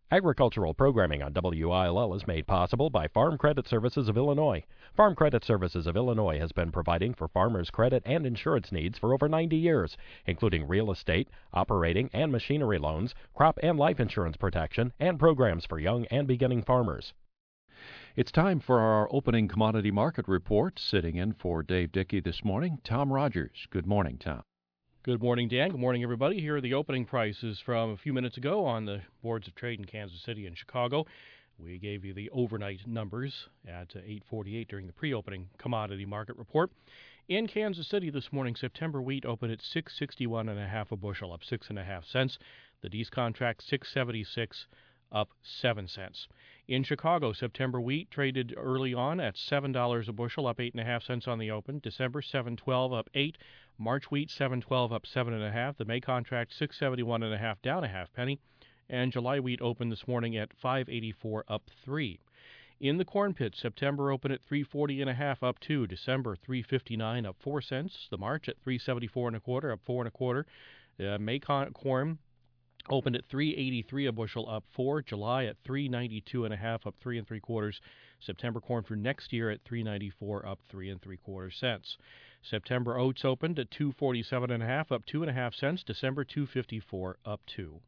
Agricultural programming on WILL is made possible by Farm Credit Services of Illinois. Farm Credit Services of Illinois has been providing for farmers' credit and insurance needs for over 90 years, including real estate, operating and machinery loans, crop and life insurance protection, and programs for young and beginning farmers. It's time for our opening commodity market report. Sitting in for Dave Dickey this morning, Tom Rogers. Good morning, Tom. Good morning, Dan. Good morning, everybody. Here are the opening prices from a few minutes ago on the boards of trade in Kansas City and Chicago. We gave you the overnight numbers at 8:48 during the pre-opening commodity market report. In Kansas City this morning, September wheat opened at $6.61 a bushel, up 6.5 cents. The D's contract $6.76, up 7 cents. In Chicago, September wheat traded early on at $7 a bushel, up 8.5 cents on the open. December $7.12, up 8. March wheat $7.12, up 7.5. The May contract $6.71.5, down a half penny. And July wheat opened this morning at $5.84, up 3. In the corn pit, September opened at $3.40.5, up 2. December $3.59, up 4 cents. The March at $3.74.25, up 4.25. May corn opened at $3.83 a bushel, up 4. July at $3.92.5, up 3 3/4. September corn for next year at $3.94, up 3 3/4 cents. September oats opened at $2.47.5, up 2.5 cents. December $2.54, up 2.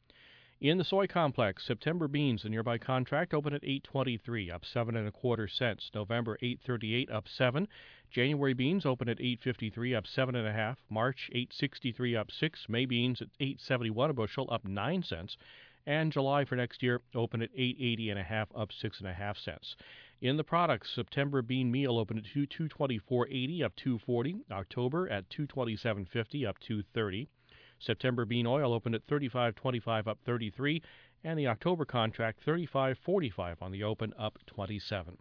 In the soy complex, September beans, the nearby contract, opened at $8.23, up 7 1/4 cents. November $8.38, up 7. January beans opened at $8.53, up 7.5. March $8.63, up 6. May beans at $8.71 a bushel, up 9 cents. And July for next year opened at $8.80.5, up 6.5 cents. In the products, September bean meal opened at $224.80, up 2.40. October at $227.50, up 2.30. September bean oil opened at $35.25, up 33, and the October contract $35.45 on the open, up 27.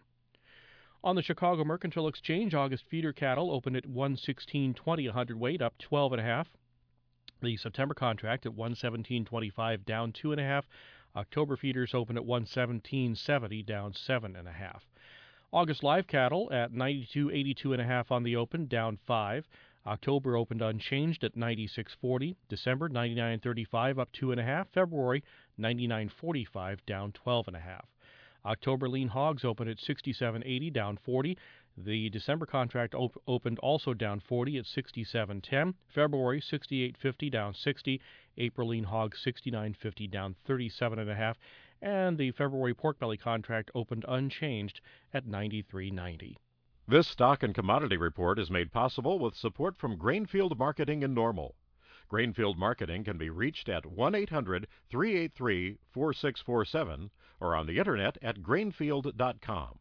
On the Chicago Mercantile Exchange, August feeder cattle opened at $116.20 a hundredweight, up 12.5. The September contract at $117.25, down 2.5. October feeders opened at $117.70, down 7.5. August live cattle at $92.82.5 on the open, down 5. October opened unchanged at $96.40. December $99.35, up 2.5. February $99.45, down 12.5. October lean hogs opened at $67.80, down 40. The December contract opened also down 40 at $67.10. February $68.50, down 60. April lean hogs $69.50, down 37.5. And the February pork belly contract opened unchanged at $93.90. This stock and commodity report is made possible with support from Grainfield Marketing in Normal. Grainfield Marketing can be reached at 1-800-383-4647 or on the internet at grainfield.com.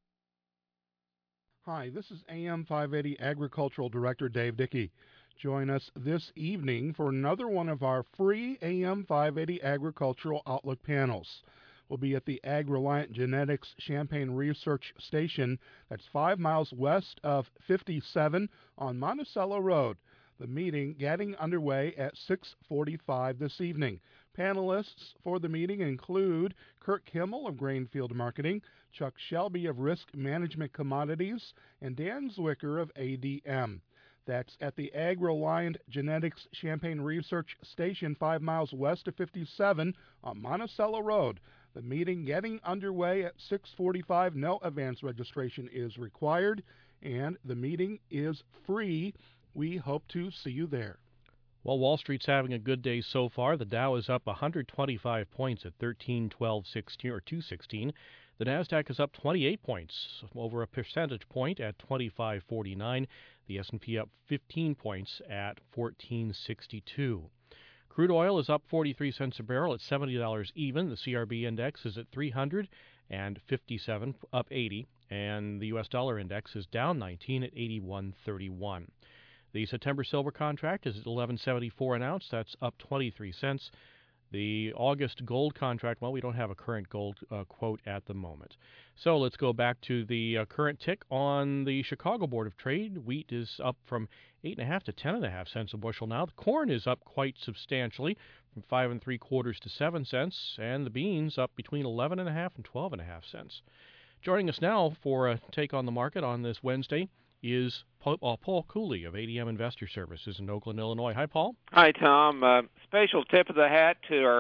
Hi, this is AM 580 Agricultural Director Dave Dickey. Join us this evening for another one of our free AM 580 Agricultural Outlook panels. We'll be at the Ag-Reliant Genetics Champaign Research Station. That's 5 miles west of 57 on Monticello Road. The meeting getting underway at 6:45 this evening. Panelists for the meeting include Kurt Kimmel of Grainfield Marketing, Chuck Shelby of Risk Management Commodities, and Dan Zwicker of ADM. That's at the Ag-Reliant Genetics Champaign Research Station, 5 miles west of 57 on Monticello Road. The meeting getting underway at 6:45. No advance registration is required, and the meeting is free. We hope to see you there. Well, Wall Street's having a good day so far. The Dow is up 125 points at 1312.16 or 216. The Nasdaq is up 28 points, over a percentage point at 25.49. The S&P up 15 points at 1462. Crude oil is up 43 cents a barrel at $70 even. The CRB index is at 357, up 80, and the U.S. dollar index is down 19 at 81.31. The September silver contract is at $11.74 an ounce. That's up 23 cents. The August gold contract, well, we don't have a current gold quote at the moment. So let's go back to the current tick on the Chicago Board of Trade. Wheat is up from 8.5 to 10.5 cents a bushel now. The corn is up quite substantially from 5 3/4 to 7 cents, and the beans up between 11.5 and 12.5 cents. Joining us now for a take on the market on this Wednesday is Paul Cooley of ADM Investor Services in Oakland, Illinois. Hi, Paul. Hi, Tom. Special tip of the hat to our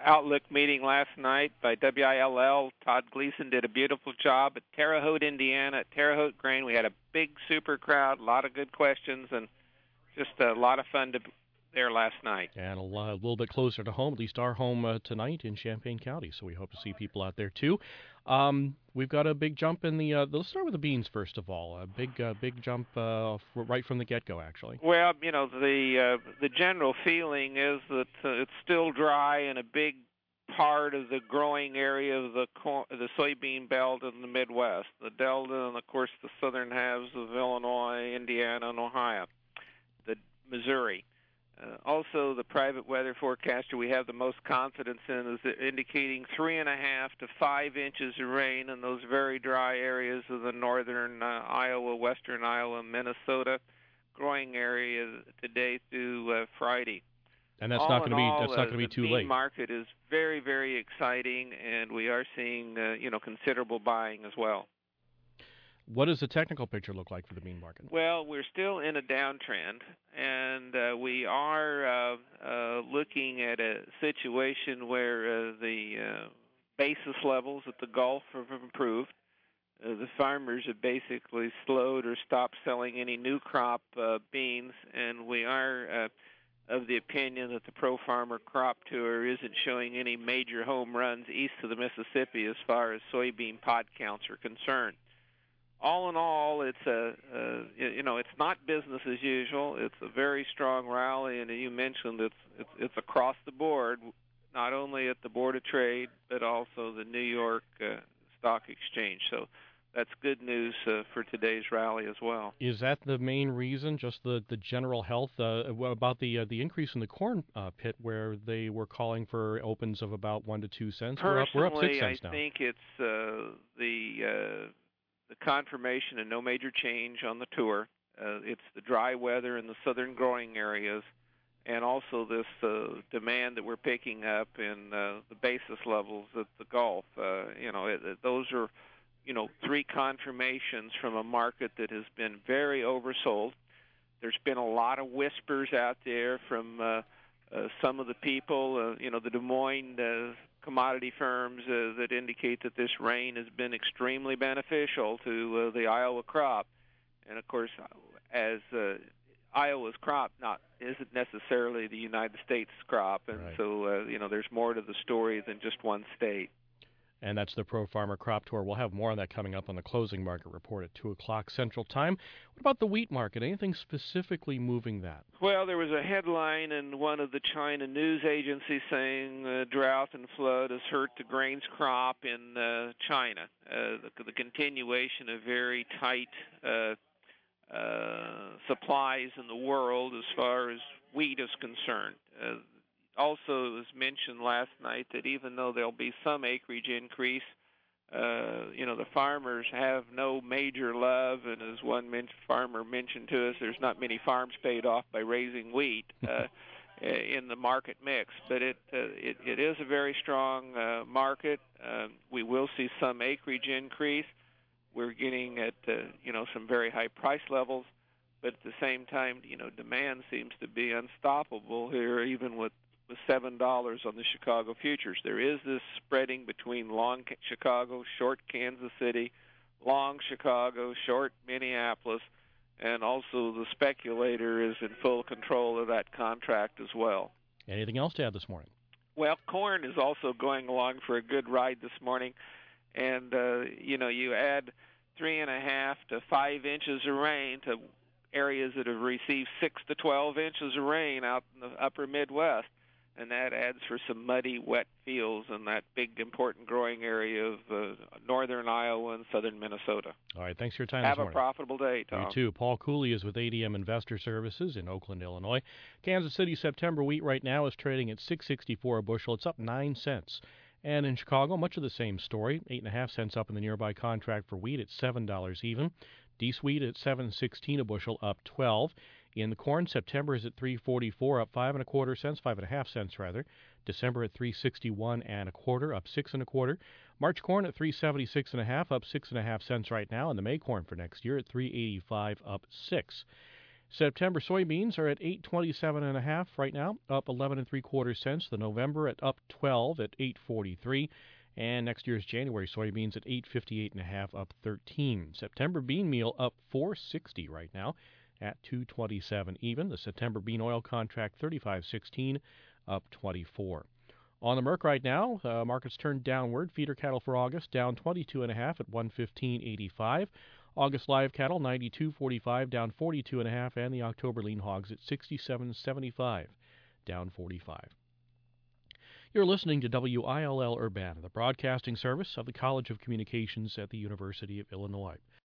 Outlook meeting last night by WILL. Todd Gleason did a beautiful job at Terre Haute, Indiana, at Terre Haute Grain. We had a big, super crowd, a lot of good questions, and just a lot of fun there last night. And a little bit closer to home, at least our home tonight in Champaign County. So we hope to see people out there too. We've got a big jump in the. Let's start with the beans first of all. A big jump right from the get-go, actually. Well, the general feeling is that it's still dry in a big part of the growing area of the soybean belt in the Midwest, the Delta, and of course the southern halves of Illinois, Indiana, and Ohio, the Missouri. Also, the private weather forecaster we have the most confidence in is indicating 3.5 to 5 inches of rain in those very dry areas of the northern Iowa, western Iowa, Minnesota, growing area today through Friday. And that's not going to be too late. The market is very, very exciting, and we are seeing considerable buying as well. What does the technical picture look like for the bean market? Well, we're still in a downtrend, and we are looking at a situation where the basis levels at the Gulf have improved. The farmers have basically slowed or stopped selling any new crop beans, and we are of the opinion that the Pro Farmer Crop Tour isn't showing any major home runs east of the Mississippi as far as soybean pod counts are concerned. All in all, it's it's not business as usual. It's a very strong rally, and you mentioned it's across the board, not only at the Board of Trade but also the New York Stock Exchange. So that's good news for today's rally as well. Is that the main reason? Just the general health about the increase in the corn pit, where they were calling for opens of about 1 to 2 cents. Personally, we're up 6 cents now. I think it's the confirmation of no major change on the tour. It's the dry weather in the southern growing areas, and also this demand that we're picking up in the basis levels at the Gulf. Those are, three confirmations from a market that has been very oversold. There's been a lot of whispers out there from some of the people, the Des Moines commodity firms that indicate that this rain has been extremely beneficial to the Iowa crop. And, of course, as Iowa's crop isn't necessarily the United States crop, and right. So, there's more to the story than just one state. And that's the Pro Farmer Crop Tour. We'll have more on that coming up on the closing market report at 2 o'clock Central Time. What about the wheat market? Anything specifically moving that? Well, there was a headline in one of the China news agencies saying drought and flood has hurt the grains crop in China. The continuation of very tight supplies in the world as far as wheat is concerned. Also, it was mentioned last night that even though there'll be some acreage increase, the farmers have no major love, and as one farmer mentioned to us, there's not many farms paid off by raising wheat in the market mix. But it is a very strong market. We will see some acreage increase. We're getting at some very high price levels, but at the same time, demand seems to be unstoppable here, even with $7 on the Chicago futures. There is this spreading between long Chicago, short Kansas City, long Chicago, short Minneapolis, and also the speculator is in full control of that contract as well. Anything else to add this morning? Well, corn is also going along for a good ride this morning, and you add 3.5 to 5 inches of rain to areas that have received 6 to 12 inches of rain out in the upper Midwest. And that adds for some muddy, wet fields in that big, important growing area of northern Iowa and southern Minnesota. All right, thanks for your time this morning. Have a profitable day, Tom. You too. Paul Cooley is with ADM Investor Services in Oakland, Illinois. Kansas City September wheat right now is trading at $6.64 a bushel. It's up 9 cents. And in Chicago, much of the same story. 8.5 cents up in the nearby contract for wheat at $7 even. Dees wheat at $7.16 a bushel, up 12. In the corn, September is at $3.44, up 5.25 cents rather. December at $3.61 1/4, up 6 1/4. March corn at $3.76 1/2, up 6.5 cents right now. And the May corn for next year at $3.85, up 6. September soybeans are at 8.27.5 right now, up 11 3/4 cents. The November at up 12 at 8.43, and next year's January soybeans at 8.58.5, up 13. September bean meal up 4.60 right now at 2.27 even. The September bean oil contract 35.16, up 24. On the Merc right now, markets turned downward. Feeder cattle for August down 22.5 at 115.85. August live cattle 92.45, down 42.5, and the October lean hogs at 67.75, down 45. You're listening to WILL Urbana, the broadcasting service of the College of Communications at the University of Illinois.